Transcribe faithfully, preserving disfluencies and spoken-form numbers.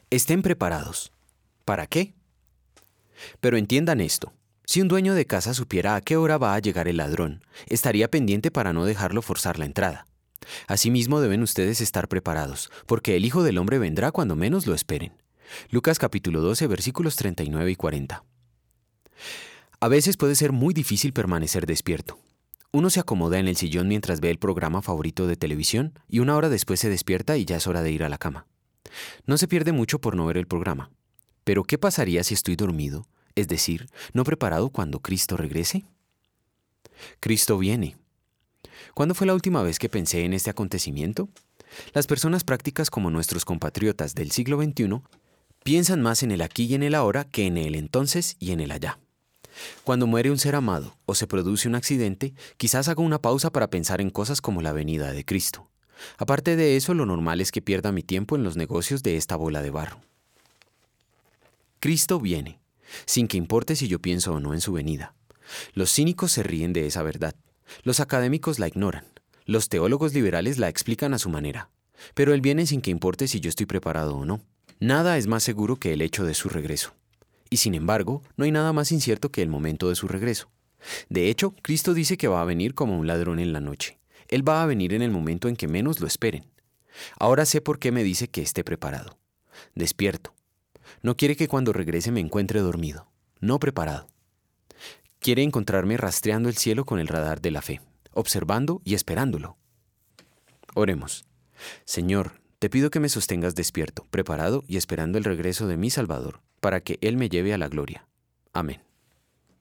Estén preparados. ¿Para qué? Pero entiendan esto. Si un dueño de casa supiera a qué hora va a llegar el ladrón, estaría pendiente para no dejarlo forzar la entrada. Asimismo deben ustedes estar preparados, porque el Hijo del Hombre vendrá cuando menos lo esperen. Lucas capítulo doce, versículos treinta y nueve y cuarenta. A veces puede ser muy difícil permanecer despierto. Uno se acomoda en el sillón mientras ve el programa favorito de televisión y una hora después se despierta y ya es hora de ir a la cama. No se pierde mucho por no ver el programa. Pero ¿qué pasaría si estoy dormido, es decir, no preparado cuando Cristo regrese? Cristo viene. ¿Cuándo fue la última vez que pensé en este acontecimiento? Las personas prácticas como nuestros compatriotas del siglo veintiuno piensan más en el aquí y en el ahora que en el entonces y en el allá. Cuando muere un ser amado o se produce un accidente, quizás haga una pausa para pensar en cosas como la venida de Cristo. Aparte de eso, lo normal es que pierda mi tiempo en los negocios de esta bola de barro. Cristo viene, sin que importe si yo pienso o no en su venida. Los cínicos se ríen de esa verdad. Los académicos la ignoran. Los teólogos liberales la explican a su manera. Pero Él viene sin que importe si yo estoy preparado o no. Nada es más seguro que el hecho de su regreso. Y sin embargo, no hay nada más incierto que el momento de su regreso. De hecho, Cristo dice que va a venir como un ladrón en la noche. Él va a venir en el momento en que menos lo esperen. Ahora sé por qué me dice que esté preparado. Despierto. No quiere que cuando regrese me encuentre dormido, no preparado. Quiere encontrarme rastreando el cielo con el radar de la fe, observando y esperándolo. Oremos. Señor, te pido que me sostengas despierto, preparado y esperando el regreso de mi Salvador, para que Él me lleve a la gloria. Amén.